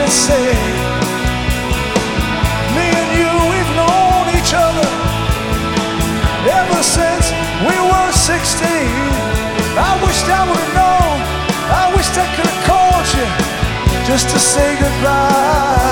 say, me and you, we've known each other ever since we were 16. I wished I would have known, I wished I could have called you just to say goodbye.